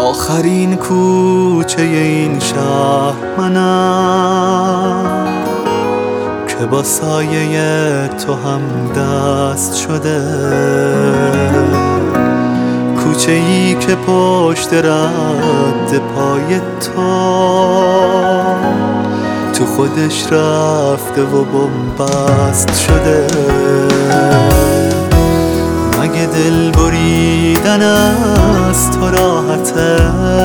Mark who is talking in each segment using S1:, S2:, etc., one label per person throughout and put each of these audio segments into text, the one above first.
S1: آخرین کوچه این شهر منم که با سایه تو هم دست شده، کوچه ای که پشت رد پای تو خودش رفته و بنبست شده. مگه دل بریدن از تو راحته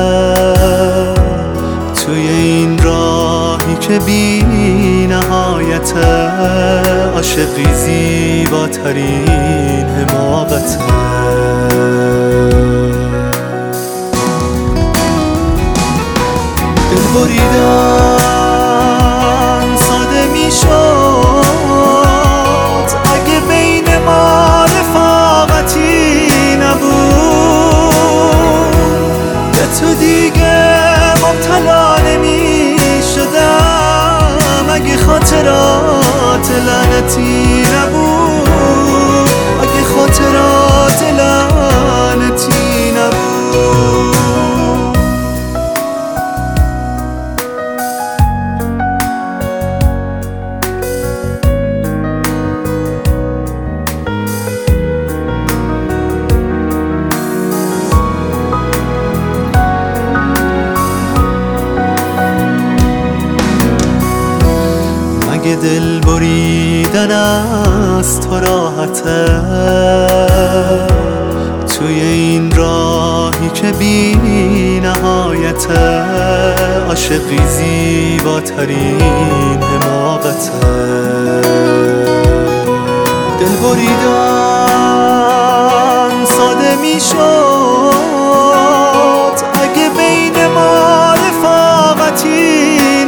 S1: توی این راهی که بی نهایته؟ عاشقی زیباترین حماقته. دل بریدن ساده می شد اگه بین ما رفاقتی نبود، به تو دیگه مبتلا نمی شدم اگه خاطرات لعنتی نبود، اگه خاطرات لعنتی نبود. مگه دل بریدن از تو راحته توی این راهی که بی نهایته؟ عاشقی زیباترین حماقته. دل بریدن ساده می شد اگه بین ما رفاقتی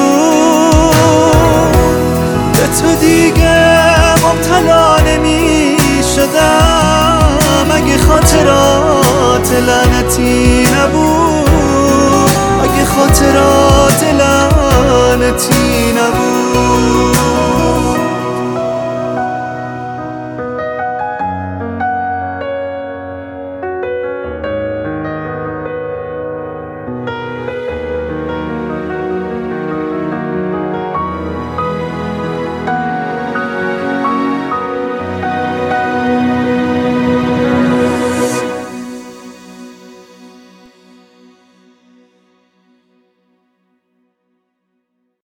S1: نبود، به تو دیگه مبتلا نمی شدم اگه خاطرات لعنتی نبود، اگه خاطرات لعنتی